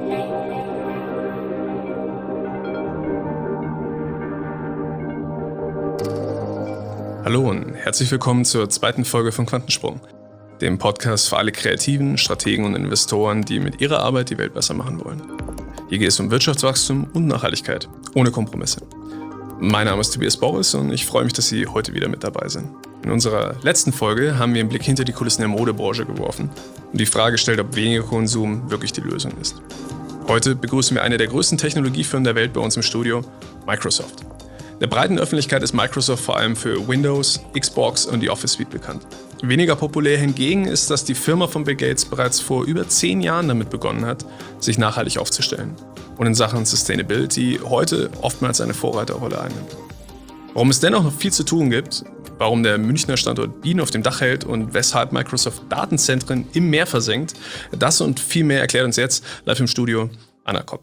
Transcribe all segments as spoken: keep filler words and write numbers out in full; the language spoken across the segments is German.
Hallo und herzlich willkommen zur zweiten Folge von Quantensprung, dem Podcast für alle Kreativen, Strategen und Investoren, die mit ihrer Arbeit die Welt besser machen wollen. Hier geht es um Wirtschaftswachstum und Nachhaltigkeit, ohne Kompromisse. Mein Name ist Tobias Boris und ich freue mich, dass Sie heute wieder mit dabei sind. In unserer letzten Folge haben wir einen Blick hinter die Kulissen der Modebranche geworfen und die Frage gestellt, ob weniger Konsum wirklich die Lösung ist. Heute begrüßen wir eine der größten Technologiefirmen der Welt bei uns im Studio, Microsoft. Der breiten Öffentlichkeit ist Microsoft vor allem für Windows, Xbox und die Office Suite bekannt. Weniger populär hingegen ist, dass die Firma von Bill Gates bereits vor über zehn Jahren damit begonnen hat, sich nachhaltig aufzustellen und in Sachen Sustainability heute oftmals eine Vorreiterrolle einnimmt. Warum es dennoch noch viel zu tun gibt, warum der Münchner Standort Bienen auf dem Dach hält und weshalb Microsoft Datenzentren im Meer versenkt, das und viel mehr erklärt uns jetzt live im Studio Anna Kopp.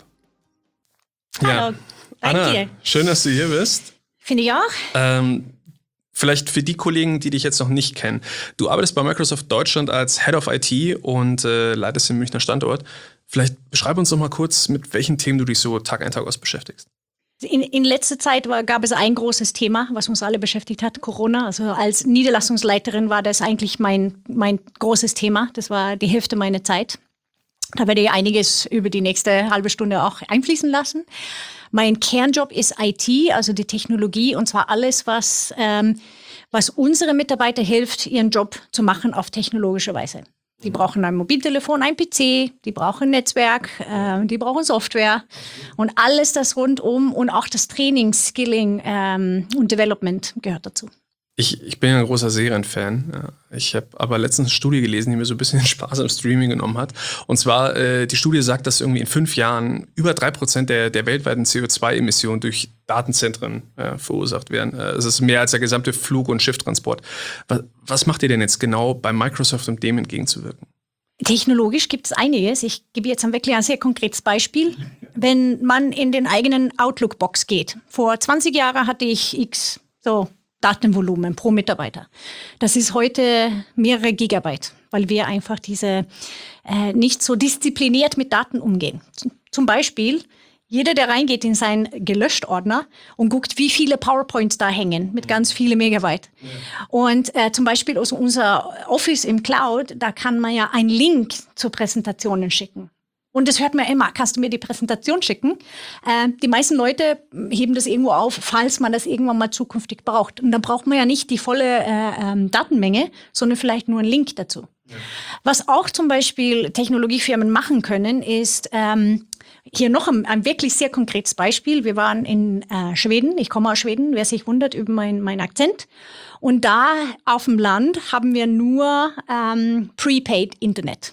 Hallo, ja. Danke Anna, dir. Schön, dass du hier bist. Finde ich auch. Ähm, vielleicht für die Kollegen, die dich jetzt noch nicht kennen. Du arbeitest bei Microsoft Deutschland als Head of I T und äh, leitest den Münchner Standort. Vielleicht beschreib uns doch mal kurz, mit welchen Themen du dich so Tag ein, Tag aus beschäftigst. In, in letzter Zeit war, gab es ein großes Thema, was uns alle beschäftigt hat, Corona. Also als Niederlassungsleiterin war das eigentlich mein, mein großes Thema. Das war die Hälfte meiner Zeit. Da werde ich einiges über die nächste halbe Stunde auch einfließen lassen. Mein Kernjob ist I T, also die Technologie, und zwar alles, was, ähm, was unsere Mitarbeiter hilft, ihren Job zu machen auf technologische Weise. Die brauchen ein Mobiltelefon, ein P C, die brauchen Netzwerk, äh, die brauchen Software und alles das rundum und auch das Training, Skilling ähm, und Development gehört dazu. Ich, ich bin ja ein großer Serienfan. Ja. Ich habe aber letztens eine Studie gelesen, die mir so ein bisschen den Spaß am Streaming genommen hat. Und zwar, äh, die Studie sagt, dass irgendwie in fünf Jahren über drei Prozent der, der weltweiten C O zwei Emissionen durch Datenzentren äh, verursacht werden. Es äh, ist mehr als der gesamte Flug- und Schifftransport. Was, was macht ihr denn jetzt genau bei Microsoft, um dem entgegenzuwirken? Technologisch gibt es einiges. Ich gebe jetzt ein wirklich ein sehr konkretes Beispiel. Wenn man in den eigenen Outlook-Box geht. Vor zwanzig Jahren hatte ich X so Datenvolumen pro Mitarbeiter. Das ist heute mehrere Gigabyte, weil wir einfach diese äh, nicht so diszipliniert mit Daten umgehen. Zum Beispiel, jeder, der reingeht in seinen Gelöscht-Ordner und guckt, wie viele PowerPoints da hängen, mit ganz vielen Megabyte. Ja. Und äh, zum Beispiel aus unser Office im Cloud, da kann man ja einen Link zu Präsentationen schicken. Und das hört man immer, kannst du mir die Präsentation schicken? Äh, die meisten Leute heben das irgendwo auf, falls man das irgendwann mal zukünftig braucht. Und dann braucht man ja nicht die volle äh, ähm, Datenmenge, sondern vielleicht nur einen Link dazu. Ja. Was auch zum Beispiel Technologiefirmen machen können, ist ähm, hier noch ein, ein wirklich sehr konkretes Beispiel. Wir waren in äh, Schweden, ich komme aus Schweden, wer sich wundert über meinen mein Akzent. Und da auf dem Land haben wir nur ähm, Prepaid Internet.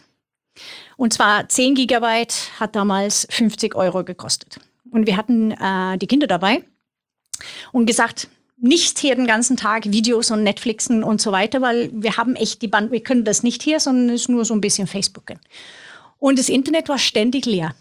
Und zwar zehn Gigabyte hat damals fünfzig Euro gekostet. Und wir hatten äh, die Kinder dabei und gesagt, nicht hier den ganzen Tag Videos und Netflixen und so weiter, weil wir haben echt die Band, wir können das nicht hier, sondern es ist nur so ein bisschen Facebooken. Und das Internet war ständig leer.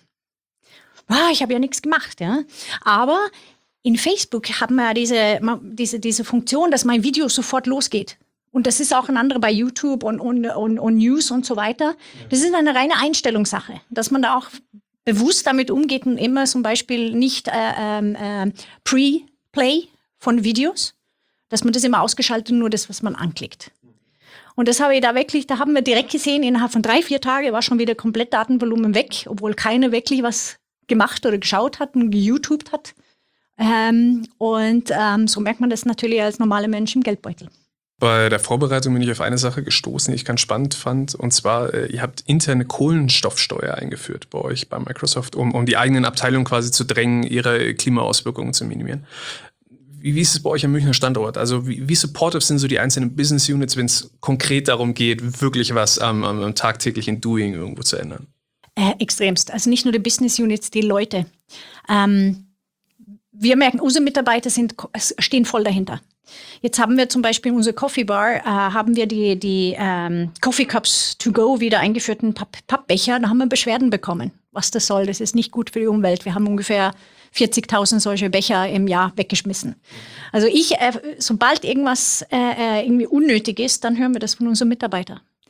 Ah, ich habe ja nichts gemacht, ja. Aber in Facebook haben wir ja diese, diese, diese Funktion, dass mein Video sofort losgeht. Und das ist auch ein anderer bei YouTube und, und, und, und News und so weiter. Das ist eine reine Einstellungssache, dass man da auch bewusst damit umgeht und immer zum Beispiel nicht äh, äh, Pre-Play von Videos, dass man das immer ausgeschaltet, nur das, was man anklickt. Und das habe ich da wirklich, da haben wir direkt gesehen, innerhalb von drei, vier Tagen war schon wieder komplett Datenvolumen weg, obwohl keiner wirklich was gemacht oder geschaut hat und geYouTubed hat. Ähm, und ähm, so merkt man das natürlich als normaler Mensch im Geldbeutel. Bei der Vorbereitung bin ich auf eine Sache gestoßen, die ich ganz spannend fand. Und zwar, äh, ihr habt interne Kohlenstoffsteuer eingeführt bei euch, bei Microsoft, um, um die eigenen Abteilungen quasi zu drängen, ihre Klimaauswirkungen zu minimieren. Wie, wie ist es bei euch am Münchner Standort? Also wie, wie supportive sind so die einzelnen Business Units, wenn es konkret darum geht, wirklich was am, am, am tagtäglichen Doing irgendwo zu ändern? Äh, extremst. Also nicht nur die Business Units, die Leute. Ähm, wir merken, unsere Mitarbeiter sind, stehen voll dahinter. Jetzt haben wir zum Beispiel in unserer Coffee Bar, äh, haben wir die, die ähm, Coffee Cups to go wieder eingeführt, einen Papp- Pappbecher. Da haben wir Beschwerden bekommen, was das soll. Das ist nicht gut für die Umwelt. Wir haben ungefähr vierzigtausend solche Becher im Jahr weggeschmissen. Also ich, äh, sobald irgendwas äh, irgendwie unnötig ist, dann hören wir das von unseren Mitarbeitern.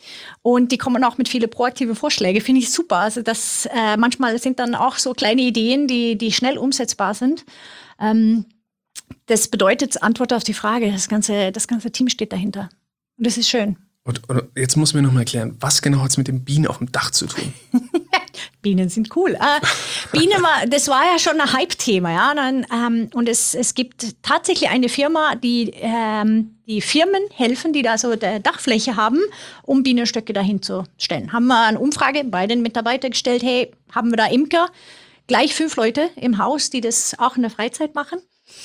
Und die kommen auch mit vielen proaktiven Vorschlägen, finde ich super. Also das äh, manchmal sind dann auch so kleine Ideen, die, die schnell umsetzbar sind. Ähm, das bedeutet, Antwort auf die Frage, das ganze, das ganze Team steht dahinter. Und das ist schön. Und, und jetzt muss mir noch mal erklären, was genau hat es mit den Bienen auf dem Dach zu tun? Bienen sind cool. Äh, Bienen war, das war ja schon ein Hype-Thema, ja. Dann, ähm, und es, es gibt tatsächlich eine Firma, die ähm, die Firmen helfen, die da so eine Dachfläche haben, um Bienenstöcke dahin zu stellen. Haben wir eine Umfrage bei den Mitarbeitern gestellt, hey, haben wir da Imker? Gleich fünf Leute im Haus, die das auch in der Freizeit machen.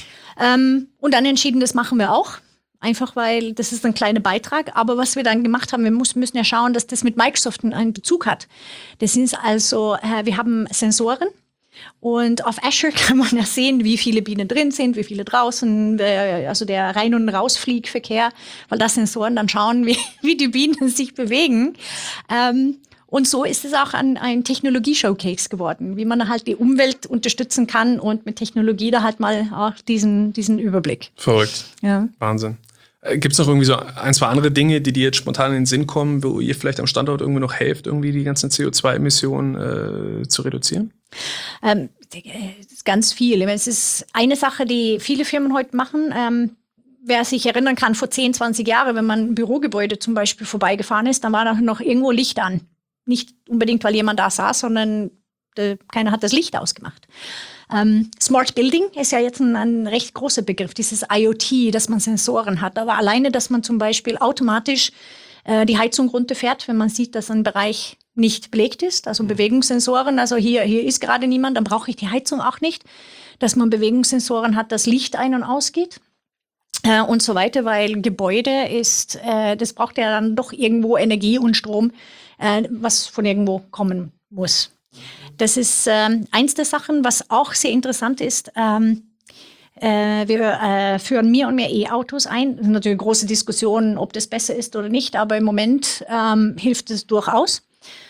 Ähm, und dann entschieden, das machen wir auch. Einfach weil das ist ein kleiner Beitrag. Aber was wir dann gemacht haben, wir muss, müssen ja schauen, dass das mit Microsoft einen Bezug hat. Das ist also, äh, wir haben Sensoren und auf Azure kann man ja sehen, wie viele Bienen drin sind, wie viele draußen, äh, also der Rein- und Rausfliegverkehr, weil da Sensoren dann schauen, wie, wie die Bienen sich bewegen. Ähm, Und so ist es auch ein, ein Technologie-Showcase geworden, wie man halt die Umwelt unterstützen kann und mit Technologie da halt mal auch diesen, diesen Überblick. Verrückt. Ja. Wahnsinn. Gibt es noch irgendwie so ein, zwei andere Dinge, die dir jetzt spontan in den Sinn kommen, wo ihr vielleicht am Standort irgendwie noch helft, irgendwie die ganzen C O zwei Emissionen äh, zu reduzieren? Ähm, ganz viel. Es ist eine Sache, die viele Firmen heute machen. Ähm, wer sich erinnern kann, vor zehn, zwanzig Jahren, wenn man ein Bürogebäude zum Beispiel vorbeigefahren ist, dann war da noch irgendwo Licht an. Nicht unbedingt, weil jemand da saß, sondern äh, keiner hat das Licht ausgemacht. Ähm, Smart Building ist ja jetzt ein, ein recht großer Begriff, dieses I O T, dass man Sensoren hat. Aber alleine, dass man zum Beispiel automatisch äh, die Heizung runterfährt, wenn man sieht, dass ein Bereich nicht belegt ist, also Bewegungssensoren, also hier, hier ist gerade niemand, dann brauche ich die Heizung auch nicht. Dass man Bewegungssensoren hat, dass Licht ein- und ausgeht. Äh, und so weiter, weil Gebäude ist, äh, das braucht ja dann doch irgendwo Energie und Strom, äh, was von irgendwo kommen muss. Das ist ähm, eins der Sachen, was auch sehr interessant ist. Ähm, äh, wir äh, führen mehr und mehr E-Autos ein. Das ist natürlich eine große Diskussion, ob das besser ist oder nicht, aber im Moment ähm, hilft es durchaus.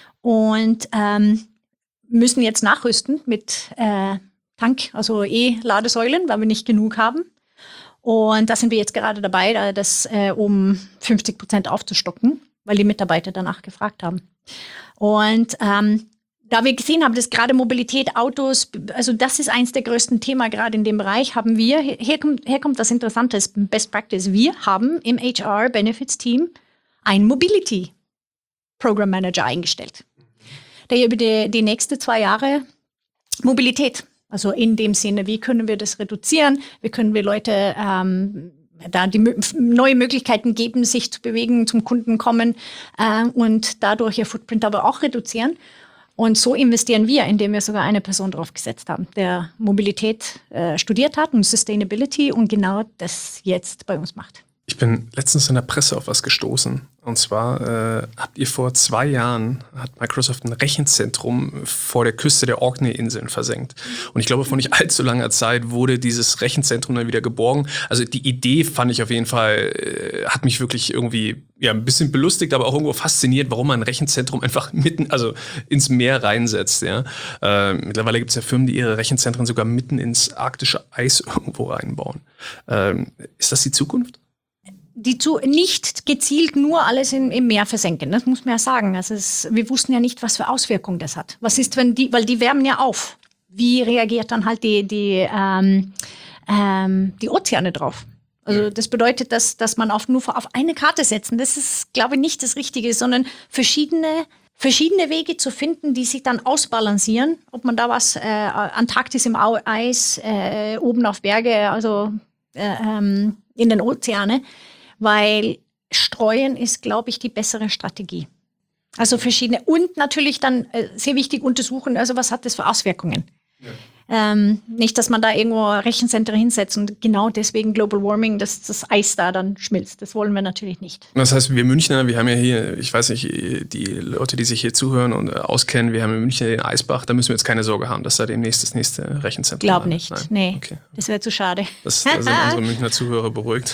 Und ähm, müssen jetzt nachrüsten mit äh, Tank, also E-Ladesäulen, weil wir nicht genug haben. Und da sind wir jetzt gerade dabei, das äh, um fünfzig Prozent aufzustocken, weil die Mitarbeiter danach gefragt haben. Und ähm, da wir gesehen haben, dass gerade Mobilität, Autos, also das ist eins der größten Themen gerade in dem Bereich, haben wir, hier kommt, hier kommt das Interessante, Best Practice, wir haben im H R Benefits Team einen Mobility Program Manager eingestellt, der über die, die nächsten zwei Jahre Mobilität, also in dem Sinne, wie können wir das reduzieren, wie können wir Leute ähm, da die neue Möglichkeiten geben, sich zu bewegen, zum Kunden kommen äh, und dadurch ihr Footprint aber auch reduzieren. Und so investieren wir, indem wir sogar eine Person drauf gesetzt haben, der Mobilität äh, studiert hat und Sustainability und genau das jetzt bei uns macht. Ich bin letztens in der Presse auf was gestoßen. Und zwar äh, habt ihr vor zwei Jahren, hat Microsoft ein Rechenzentrum vor der Küste der Orkney-Inseln versenkt. Und ich glaube, vor nicht allzu langer Zeit wurde dieses Rechenzentrum dann wieder geborgen. Also die Idee fand ich auf jeden Fall, äh, hat mich wirklich irgendwie ja, ein bisschen belustigt, aber auch irgendwo fasziniert, warum man ein Rechenzentrum einfach mitten, also ins Meer reinsetzt. Ja? Äh, mittlerweile gibt es ja Firmen, die ihre Rechenzentren sogar mitten ins arktische Eis irgendwo reinbauen. Ähm, ist das die Zukunft? Die zu, nicht gezielt nur alles in, im Meer versenken, das muss man ja sagen. Also es, wir wussten ja nicht, was für Auswirkungen das hat. Was ist, wenn die, weil die wärmen ja auf. Wie reagiert dann halt die, die, ähm, ähm, die Ozeane drauf? Also das bedeutet, dass, dass man auf, nur auf eine Karte setzen, das ist, glaube ich, nicht das Richtige, sondern verschiedene, verschiedene Wege zu finden, die sich dann ausbalancieren. Ob man da was, äh, Antarktis im Eis, äh, oben auf Berge, also äh, ähm, in den Ozeane. Weil Streuen ist, glaube ich, die bessere Strategie. Also verschiedene. Und natürlich dann äh, sehr wichtig untersuchen, also was hat das für Auswirkungen? Ja. Ähm, nicht, dass man da irgendwo Rechenzentren hinsetzt und genau deswegen Global Warming, dass das Eis da dann schmilzt. Das wollen wir natürlich nicht. Das heißt, wir Münchner, wir haben ja hier, ich weiß nicht, die Leute, die sich hier zuhören und auskennen, wir haben in München den Eisbach, da müssen wir jetzt keine Sorge haben, dass da demnächst das nächste Rechenzentrum Glaub nicht, Nein. nee, okay. Das wäre zu schade. Das, da sind unsere Münchner Zuhörer beruhigt.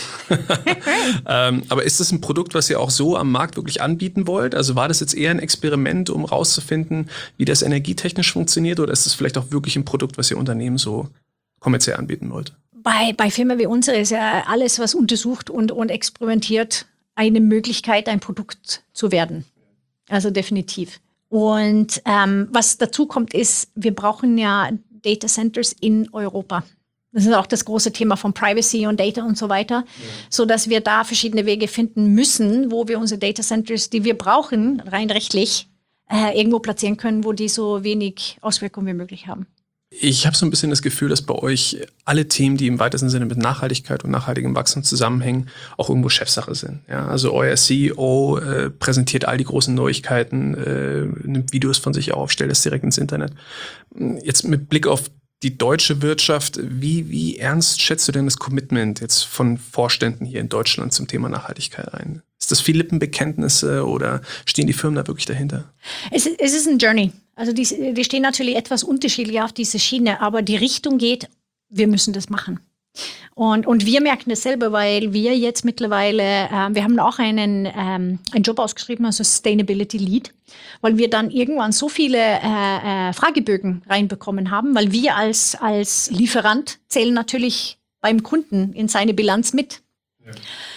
ähm, aber ist das ein Produkt, was ihr auch so am Markt wirklich anbieten wollt? Also war das jetzt eher ein Experiment, um rauszufinden, wie das energietechnisch funktioniert, oder ist das vielleicht auch wirklich ein Produkt, was ihr Unternehmen so kommerziell anbieten wollt? Bei, bei Firmen wie unsere ist ja alles, was untersucht und, und experimentiert, eine Möglichkeit, ein Produkt zu werden. Also definitiv. Und ähm, was dazu kommt, ist, wir brauchen ja Data Centers in Europa. Das ist auch das große Thema von Privacy und Data und so weiter, ja. So dass wir da verschiedene Wege finden müssen, wo wir unsere Data Centers, die wir brauchen, rein rechtlich, äh, irgendwo platzieren können, wo die so wenig Auswirkungen wie möglich haben. Ich habe so ein bisschen das Gefühl, dass bei euch alle Themen, die im weitesten Sinne mit Nachhaltigkeit und nachhaltigem Wachstum zusammenhängen, auch irgendwo Chefsache sind. Ja, also euer C E O äh, präsentiert all die großen Neuigkeiten, äh, nimmt Videos von sich auf, stellt es direkt ins Internet. Jetzt mit Blick auf die deutsche Wirtschaft, wie, wie ernst schätzt du denn das Commitment jetzt von Vorständen hier in Deutschland zum Thema Nachhaltigkeit ein? Ist das viel Lippenbekenntnisse oder stehen die Firmen da wirklich dahinter? Es, es ist ein Journey. Also die, die stehen natürlich etwas unterschiedlich auf diese Schiene, aber die Richtung geht, wir müssen das machen. Und, und wir merken das selber, weil wir jetzt mittlerweile, äh, wir haben auch einen, ähm, einen Job ausgeschrieben, also Sustainability Lead, weil wir dann irgendwann so viele äh, äh, Fragebögen reinbekommen haben, weil wir als, als Lieferant zählen natürlich beim Kunden in seine Bilanz mit. Ja.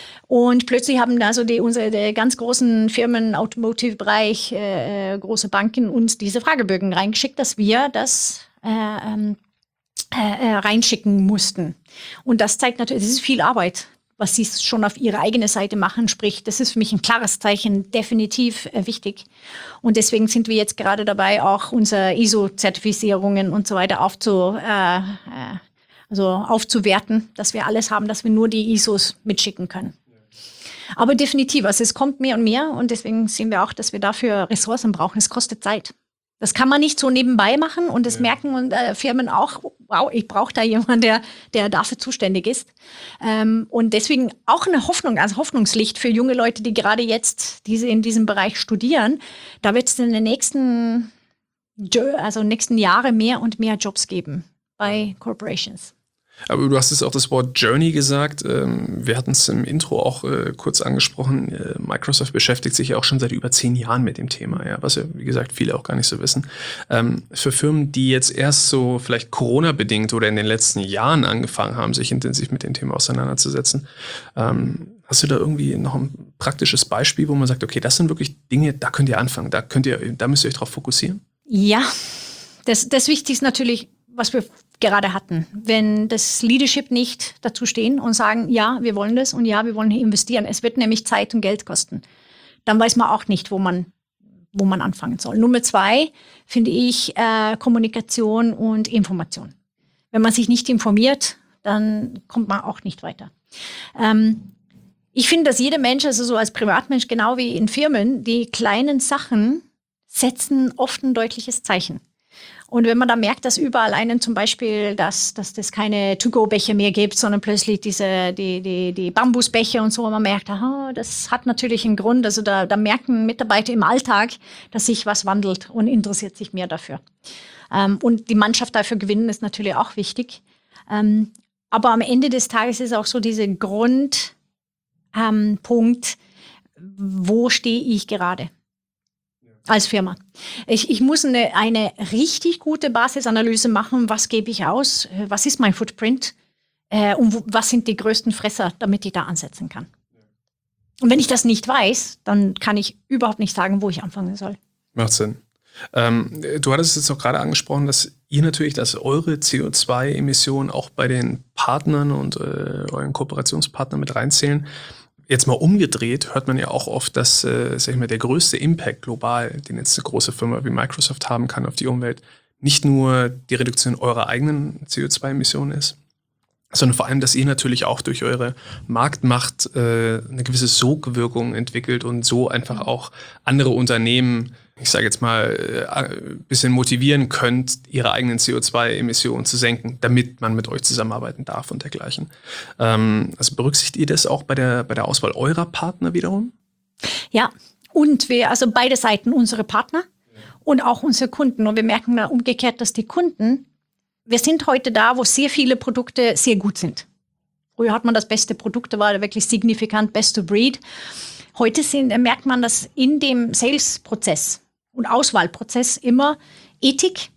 Und plötzlich haben also die, unsere die ganz großen Firmen, Automotive-Bereich, äh, äh, große Banken uns diese Fragebögen reingeschickt, dass wir das äh, ähm, äh, reinschicken mussten. Und das zeigt natürlich, es ist viel Arbeit, was sie schon auf ihre eigene Seite machen. Sprich, das ist für mich ein klares Zeichen, definitiv äh, wichtig. Und deswegen sind wir jetzt gerade dabei, auch unsere I S O-Zertifizierungen und so weiter aufzu, äh, äh, also aufzuwerten, dass wir alles haben, dass wir nur die I S Os mitschicken können. Aber definitiv, also es kommt mehr und mehr und deswegen sehen wir auch, dass wir dafür Ressourcen brauchen. Es kostet Zeit. Das kann man nicht so nebenbei machen und das ja. merken und, äh, Firmen auch, wow, ich brauche da jemanden, der, der dafür zuständig ist. Ähm, und deswegen auch eine Hoffnung, also Hoffnungslicht für junge Leute, die gerade jetzt diese in diesem Bereich studieren. Da wird es in den nächsten, also nächsten Jahre mehr und mehr Jobs geben bei Corporations. Aber du hast jetzt auch das Wort Journey gesagt. Wir hatten es im Intro auch kurz angesprochen. Microsoft beschäftigt sich ja auch schon seit über zehn Jahren mit dem Thema, ja, was ja, wie gesagt, viele auch gar nicht so wissen. Für Firmen, die jetzt erst so vielleicht Corona-bedingt oder in den letzten Jahren angefangen haben, sich intensiv mit dem Thema auseinanderzusetzen, hast du da irgendwie noch ein praktisches Beispiel, wo man sagt, okay, das sind wirklich Dinge, da könnt ihr anfangen, da könnt ihr, da müsst ihr euch drauf fokussieren? Ja, das, das Wichtigste ist natürlich, was wir gerade hatten. Wenn das Leadership nicht dazu stehen und sagen, ja, wir wollen das und ja, wir wollen hier investieren. Es wird nämlich Zeit und Geld kosten. Dann weiß man auch nicht, wo man, wo man anfangen soll. Nummer zwei finde ich äh, Kommunikation und Information. Wenn man sich nicht informiert, dann kommt man auch nicht weiter. Ähm, ich finde, dass jeder Mensch, also so als Privatmensch, genau wie in Firmen, die kleinen Sachen setzen oft ein deutliches Zeichen. Und wenn man da merkt, dass überall einen zum Beispiel, dass, dass das keine To-Go-Becher mehr gibt, sondern plötzlich diese, die, die, die Bambusbecher und so, und man merkt, aha, das hat natürlich einen Grund. Also da, da merken Mitarbeiter im Alltag, dass sich was wandelt und interessiert sich mehr dafür. Ähm, und die Mannschaft dafür gewinnen ist natürlich auch wichtig. Ähm, aber am Ende des Tages ist auch so dieser Grundpunkt, ähm, wo stehe ich gerade? Als Firma. Ich, ich muss eine, eine richtig gute Basisanalyse machen. Was gebe ich aus? Was ist mein Footprint? Äh, und wo, was sind die größten Fresser, damit ich da ansetzen kann? Und wenn ich das nicht weiß, dann kann ich überhaupt nicht sagen, wo ich anfangen soll. Macht Sinn. Ähm, du hattest jetzt auch gerade angesprochen, dass ihr natürlich, dass eure C O zwei Emissionen auch bei den Partnern und äh, euren Kooperationspartnern mit reinzählen. Jetzt mal umgedreht hört man ja auch oft, dass äh, sag ich mal, der größte Impact global, den jetzt eine große Firma wie Microsoft haben kann auf die Umwelt, nicht nur die Reduktion eurer eigenen C O zwei Emissionen ist, sondern vor allem, dass ihr natürlich auch durch eure Marktmacht äh, eine gewisse Sogwirkung entwickelt und so einfach auch andere Unternehmen, ich sage jetzt mal, ein bisschen motivieren könnt, ihre eigenen C O zwei Emissionen zu senken, damit man mit euch zusammenarbeiten darf und dergleichen. Ähm, also berücksichtigt ihr das auch bei der, bei der Auswahl eurer Partner wiederum? Ja, und wir, also beide Seiten, unsere Partner und auch unsere Kunden. Und wir merken da umgekehrt, dass die Kunden, wir sind heute da, wo sehr viele Produkte sehr gut sind. Früher hat man das beste Produkt, da war wirklich signifikant best of breed. Heute sind, merkt man, dass in dem Sales-Prozess und Auswahlprozess immer Ethik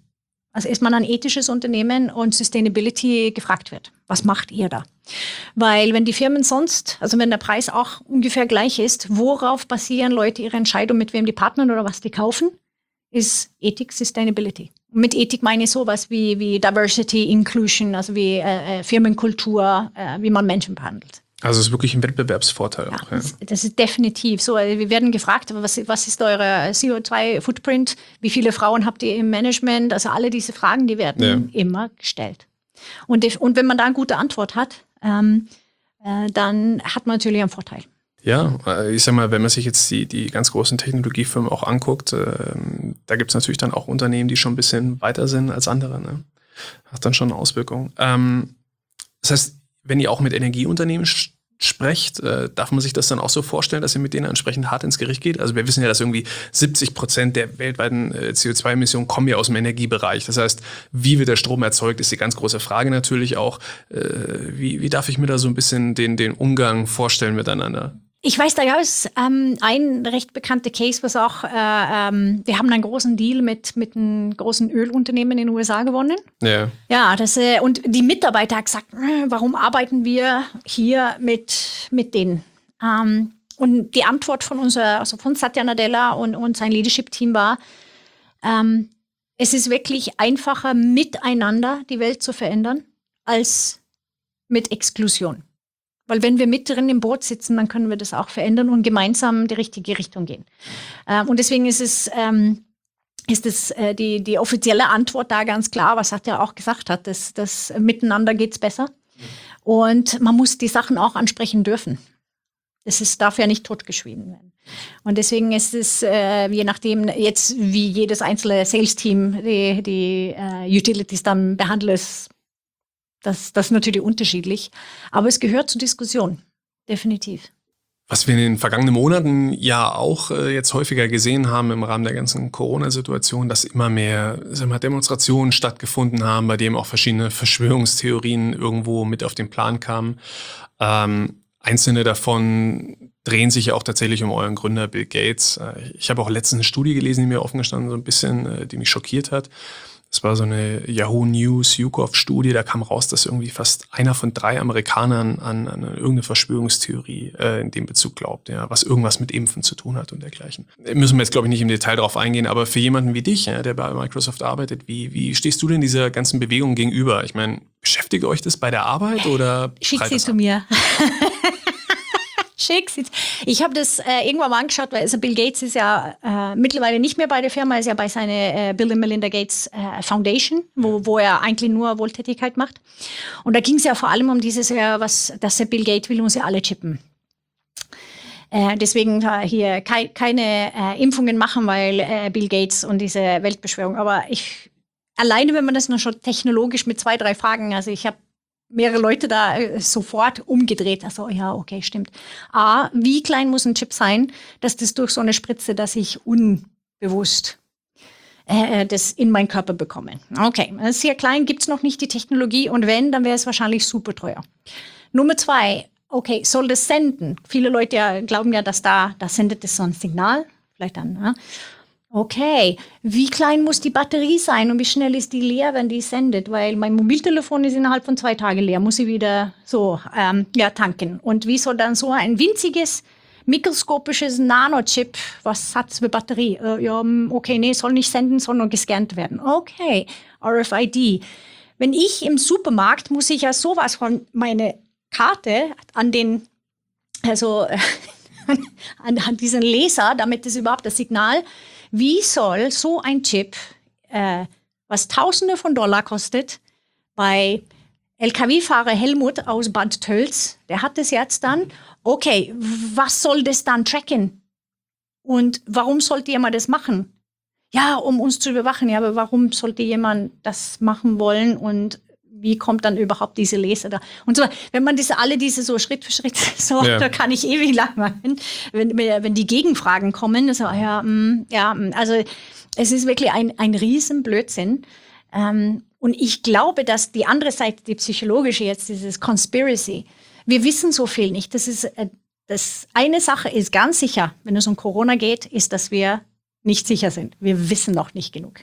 Also ist man ein ethisches Unternehmen und Sustainability gefragt wird. Was macht ihr da? Weil wenn die Firmen sonst, also wenn der Preis auch ungefähr gleich ist, worauf basieren Leute ihre Entscheidung, mit wem die partnern oder was die kaufen, ist Ethik, Sustainability. Und mit Ethik meine ich sowas wie, wie Diversity, Inclusion, also wie äh, Firmenkultur, äh, wie man Menschen behandelt. Also es ist wirklich ein Wettbewerbsvorteil. Ja, auch, ja. das, das ist definitiv so. Also wir werden gefragt, was, was ist euer C O zwei Footprint? Wie viele Frauen habt ihr im Management? Also alle diese Fragen, die werden ja. immer gestellt. Und, und wenn man da eine gute Antwort hat, ähm, äh, dann hat man natürlich einen Vorteil. Ja, ich sag mal, wenn man sich jetzt die, die ganz großen Technologiefirmen auch anguckt, äh, da gibt es natürlich dann auch Unternehmen, die schon ein bisschen weiter sind als andere. Ne? Hat dann schon eine Auswirkung. Ähm, das heißt, wenn ihr auch mit Energieunternehmen sch- sprecht, äh, darf man sich das dann auch so vorstellen, dass ihr mit denen entsprechend hart ins Gericht geht? Also wir wissen ja, dass irgendwie siebzig Prozent der weltweiten äh, C O zwei Emissionen kommen ja aus dem Energiebereich. Das heißt, wie wird der Strom erzeugt, ist die ganz große Frage natürlich auch. Äh, wie, wie darf ich mir da so ein bisschen den, den Umgang vorstellen miteinander? Ich weiß, da gab es ähm, ein recht bekannter Case, was auch, äh, ähm, wir haben einen großen Deal mit, mit einem großen Ölunternehmen in den U S A gewonnen. Ja. Ja, das, äh, und die Mitarbeiter haben gesagt, warum arbeiten wir hier mit, mit denen? Ähm, und die Antwort von unserer, also von Satya Nadella und, und sein Leadership-Team war, ähm, es ist wirklich einfacher, miteinander die Welt zu verändern, als mit Exklusion. Weil wenn wir mit drin im Boot sitzen, dann können wir das auch verändern und gemeinsam die richtige Richtung gehen. Ähm, und deswegen ist es, ähm, ist es äh, die, die offizielle Antwort da ganz klar, was hat er auch gesagt hat, dass, dass miteinander geht's besser. Und man muss die Sachen auch ansprechen dürfen. Das ist, darf ja nicht totgeschwiegen werden. Und deswegen ist es, äh, je nachdem jetzt, wie jedes einzelne Sales-Team die, die äh, Utilities dann behandelt, Das, das ist natürlich unterschiedlich, aber es gehört zur Diskussion, definitiv. Was wir in den vergangenen Monaten ja auch äh, jetzt häufiger gesehen haben im Rahmen der ganzen Corona-Situation, dass immer mehr sagen wir, Demonstrationen stattgefunden haben, bei denen auch verschiedene Verschwörungstheorien irgendwo mit auf den Plan kamen. Ähm, einzelne davon drehen sich ja auch tatsächlich um euren Gründer Bill Gates. Äh, ich habe auch letztens eine Studie gelesen, die mir offen gestanden so ein bisschen, äh, die mich schockiert hat. Das war so eine Yahoo News, YouGov-Studie, da kam raus, dass irgendwie fast einer von drei Amerikanern an, an irgendeine Verschwörungstheorie äh, in dem Bezug glaubt, ja, was irgendwas mit Impfen zu tun hat und dergleichen. Müssen wir jetzt, glaube ich, nicht im Detail darauf eingehen, aber für jemanden wie dich, ja, der bei Microsoft arbeitet, wie, wie stehst du denn dieser ganzen Bewegung gegenüber? Ich meine, beschäftigt euch das bei der Arbeit oder? Schick sie zu mir. Schick sie. Ich habe das äh, irgendwann mal angeschaut, weil also Bill Gates ist ja äh, mittlerweile nicht mehr bei der Firma, ist ja bei seiner äh, Bill and Melinda Gates äh, Foundation, wo, wo er eigentlich nur Wohltätigkeit macht. Und da ging es ja vor allem um dieses, ja, was, dass der Bill Gates will uns ja alle chippen. Äh, deswegen äh, hier kei- keine äh, Impfungen machen, weil äh, Bill Gates und diese Weltbeschwörung. Aber ich alleine, wenn man das nur schon technologisch mit zwei, drei Fragen, also ich habe mehrere Leute da äh, sofort umgedreht. Also ja, okay, stimmt. A, wie klein muss ein Chip sein, dass das durch so eine Spritze, dass ich unbewusst äh, das in meinen Körper bekomme. Okay, das ist sehr klein, gibt's noch nicht die Technologie und wenn, dann wäre es wahrscheinlich super teuer. Nummer zwei, okay, soll das senden? Viele Leute ja, glauben ja, dass da, da sendet es so ein Signal, vielleicht dann, ja. Okay, wie klein muss die Batterie sein und wie schnell ist die leer, wenn die sendet? Weil mein Mobiltelefon ist innerhalb von zwei Tagen leer, muss ich wieder so ähm, ja, tanken. Und wie soll dann so ein winziges, mikroskopisches Nanochip, was hat es für Batterie? Äh, ja, okay, nee, soll nicht senden, soll nur gescannt werden. Okay, R F I D. Wenn ich im Supermarkt, muss ich ja sowas von meine Karte an den, also an, an diesen Laser, damit es überhaupt das Signal. Wie soll so ein Chip, äh, was Tausende von Dollar kostet, bei L K W-Fahrer Helmut aus Bad Tölz, der hat das jetzt dann, okay, was soll das dann tracken? Und warum sollte jemand das machen? Ja, um uns zu überwachen. Ja, aber warum sollte jemand das machen wollen und wie kommt dann überhaupt diese Laser da? Und so, wenn man diese, alle diese so Schritt für Schritt, so, ja. Da kann ich ewig lang machen, wenn, wenn die Gegenfragen kommen, so, ja, mh, ja, also es ist wirklich ein, ein riesen Blödsinn. Ähm, und ich glaube, dass die andere Seite, die psychologische jetzt, dieses Conspiracy, wir wissen so viel nicht. Das ist, äh, das eine Sache ist ganz sicher, wenn es um Corona geht, ist, dass wir nicht sicher sind. Wir wissen noch nicht genug.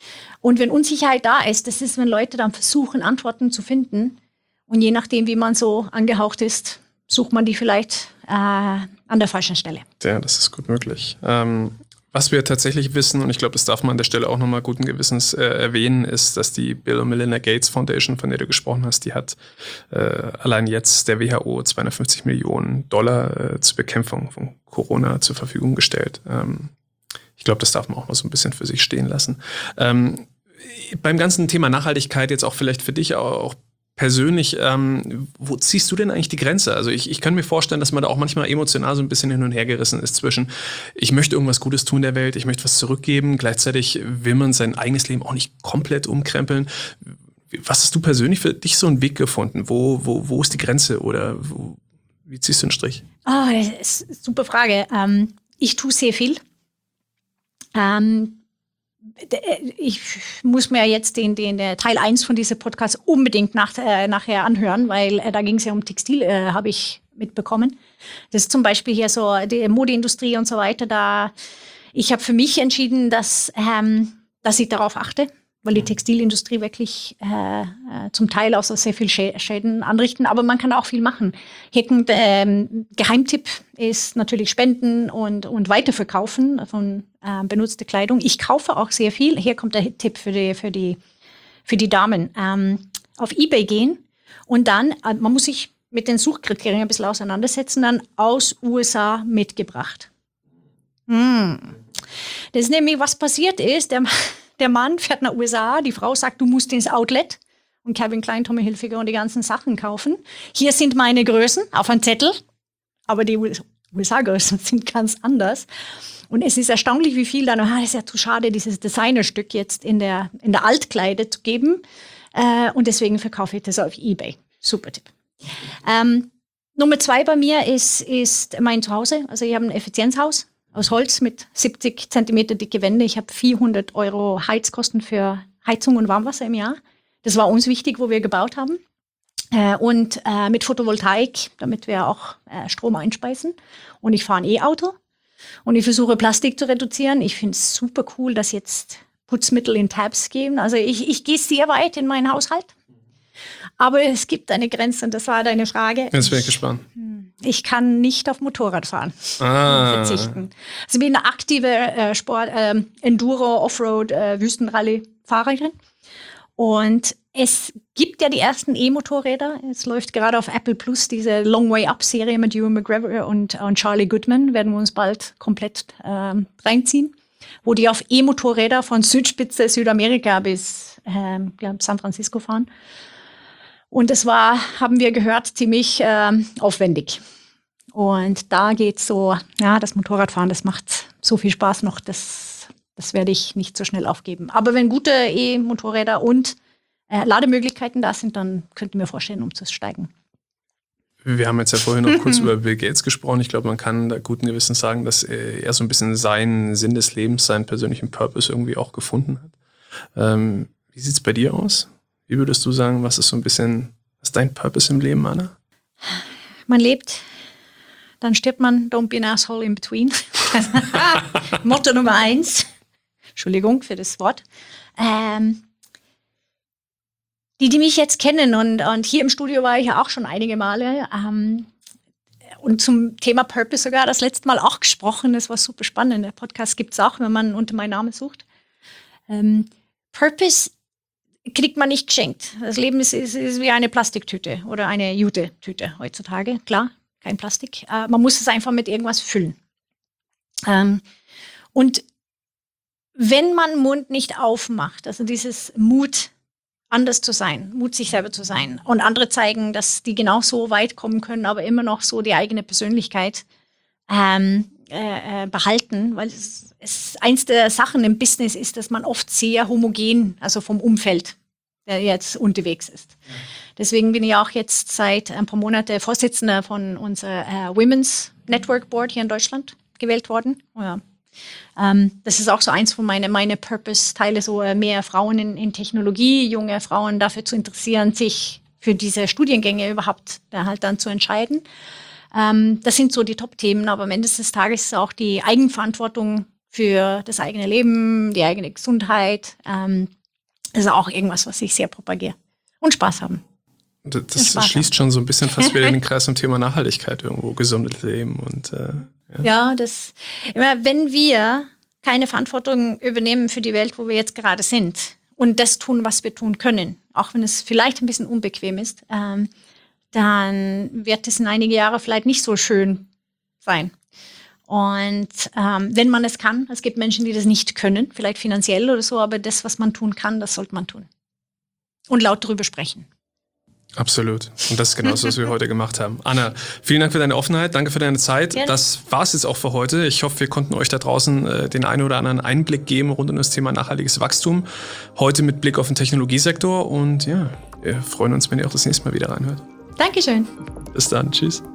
Und wenn Unsicherheit da ist, das ist, wenn Leute dann versuchen, Antworten zu finden. Und je nachdem, wie man so angehaucht ist, sucht man die vielleicht äh, an der falschen Stelle. Ja, das ist gut möglich. Ähm, was wir tatsächlich wissen, und ich glaube, das darf man an der Stelle auch nochmal guten Gewissens äh, erwähnen, ist, dass die Bill und Melinda Gates Foundation, von der du gesprochen hast, die hat äh, allein jetzt der W H O zweihundertfünfzig Millionen Dollar äh, zur Bekämpfung von Corona zur Verfügung gestellt. Ähm, ich glaube, das darf man auch mal so ein bisschen für sich stehen lassen. Ähm, beim ganzen Thema Nachhaltigkeit, jetzt auch vielleicht für dich auch persönlich, ähm, wo ziehst du denn eigentlich die Grenze? Also ich, ich kann mir vorstellen, dass man da auch manchmal emotional so ein bisschen hin und her gerissen ist zwischen, ich möchte irgendwas Gutes tun der Welt, ich möchte was zurückgeben, gleichzeitig will man sein eigenes Leben auch nicht komplett umkrempeln. Was hast du persönlich für dich so einen Weg gefunden? Wo, wo, wo ist die Grenze oder wo, wie ziehst du einen Strich? Oh, das ist eine super Frage. Ähm, ich tue sehr viel. Ähm, Ich muss mir jetzt den, den Teil eins von diesem Podcast unbedingt nach, äh, nachher anhören, weil äh, da ging es ja um Textil, äh, habe ich mitbekommen. Das ist zum Beispiel hier so die Modeindustrie und so weiter. Da ich habe für mich entschieden, dass, ähm, dass ich darauf achte, weil die Textilindustrie wirklich äh, zum Teil auch so sehr viel Schäden anrichten. Aber man kann auch viel machen. Hier ein ähm, Geheimtipp ist natürlich Spenden und, und Weiterverkaufen von äh, benutzter Kleidung. Ich kaufe auch sehr viel. Hier kommt der Tipp für die, für die, für die Damen. Ähm, auf eBay gehen und dann, äh, man muss sich mit den Suchkriterien ein bisschen auseinandersetzen, dann aus U S A mitgebracht. Hm. Das ist nämlich, was passiert ist, der Der Mann fährt nach U S A, die Frau sagt, du musst ins Outlet und Calvin Klein, Tommy Hilfiger und die ganzen Sachen kaufen. Hier sind meine Größen auf einem Zettel, aber die U S A-Größen sind ganz anders. Und es ist erstaunlich, wie viel dann, ah, das ist ja zu schade, dieses Designerstück jetzt in der, in der Altkleide zu geben. Äh, und deswegen verkaufe ich das auf eBay. Super Tipp. Ähm, Nummer zwei bei mir ist, ist mein Zuhause. Also ich habe ein Effizienzhaus aus Holz mit siebzig Zentimeter dicke Wände. Ich habe vierhundert Euro Heizkosten für Heizung und Warmwasser im Jahr. Das war uns wichtig, wo wir gebaut haben. Äh, und äh, mit Photovoltaik, damit wir auch äh, Strom einspeisen. Und ich fahre ein E-Auto. Und ich versuche Plastik zu reduzieren. Ich finde es super cool, dass jetzt Putzmittel in Tabs geben. Also ich, ich gehe sehr weit in meinen Haushalt. Aber es gibt eine Grenze und das war deine Frage. Jetzt bin ich gespannt. Ich kann nicht auf Motorrad fahren. Ah. Verzichten. Also ich bin eine aktive äh, Sport, äh, Enduro, Offroad, äh, Wüstenrallye-Fahrerin. Und es gibt ja die ersten E-Motorräder. Es läuft gerade auf Apple Plus diese Long Way Up-Serie mit Ewan McGregor und, und Charlie Goodman. Werden wir uns bald komplett äh, reinziehen. Wo die auf E-Motorräder von Südspitze Südamerika bis äh, glaub, San Francisco fahren. Und es war, haben wir gehört, ziemlich äh, aufwendig. Und da geht's so, ja, das Motorradfahren, das macht so viel Spaß noch, das, das werde ich nicht so schnell aufgeben. Aber wenn gute E-Motorräder und äh, Lademöglichkeiten da sind, dann könnte ich mir vorstellen, umzusteigen. Wir haben jetzt ja vorhin noch kurz über Bill Gates gesprochen. Ich glaube, man kann da guten Gewissens sagen, dass er so ein bisschen seinen Sinn des Lebens, seinen persönlichen Purpose irgendwie auch gefunden hat. Ähm, wie sieht's bei dir aus? Wie würdest du sagen, was ist so ein bisschen, was ist dein Purpose im Leben, Anna? Man lebt, dann stirbt man, don't be an asshole in between. Motto Nummer eins. Entschuldigung für das Wort. Ähm, die, die mich jetzt kennen und, und hier im Studio war ich ja auch schon einige Male ähm, und zum Thema Purpose sogar das letzte Mal auch gesprochen. Das war super spannend. Der Podcast gibt es auch, wenn man unter meinem Namen sucht. Ähm, Purpose kriegt man nicht geschenkt. Das Leben ist, ist, ist wie eine Plastiktüte oder eine Jute-Tüte heutzutage. Klar, kein Plastik. Äh, man muss es einfach mit irgendwas füllen. Ähm, und wenn man Mund nicht aufmacht, also dieses Mut, anders zu sein, Mut, sich selber zu sein und andere zeigen, dass die genau so weit kommen können, aber immer noch so die eigene Persönlichkeit ähm, äh, behalten, weil es, es eins der Sachen im Business ist, dass man oft sehr homogen, also vom Umfeld, der jetzt unterwegs ist. Deswegen bin ich auch jetzt seit ein paar Monaten Vorsitzender von unserer äh, Women's Network Board hier in Deutschland gewählt worden. Ja. Ähm, das ist auch so eins von meinen meine Purpose-Teile, so äh, mehr Frauen in, in Technologie, junge Frauen dafür zu interessieren, sich für diese Studiengänge überhaupt da halt dann zu entscheiden. Ähm, das sind so die Top-Themen, aber am Ende des Tages ist auch die Eigenverantwortung für das eigene Leben, die eigene Gesundheit. Ähm, das ist auch irgendwas, was ich sehr propagiere. Und Spaß haben. Das, das schließt schon so ein bisschen fast wieder in den Kreis zum Thema Nachhaltigkeit irgendwo, gesundes Leben und äh, ja. ja, das, wenn wir keine Verantwortung übernehmen für die Welt, wo wir jetzt gerade sind und das tun, was wir tun können, auch wenn es vielleicht ein bisschen unbequem ist, ähm, dann wird es in einige Jahre vielleicht nicht so schön sein. Und ähm, wenn man es kann, es gibt Menschen, die das nicht können, vielleicht finanziell oder so, aber das, was man tun kann, das sollte man tun. Und laut darüber sprechen. Absolut. Und das ist genau das, was wir heute gemacht haben. Anna, vielen Dank für deine Offenheit, danke für deine Zeit. Gerne. Das war es jetzt auch für heute. Ich hoffe, wir konnten euch da draußen äh, den einen oder anderen Einblick geben rund um das Thema nachhaltiges Wachstum. Heute mit Blick auf den Technologiesektor und ja, wir freuen uns, wenn ihr auch das nächste Mal wieder reinhört. Dankeschön. Bis dann. Tschüss.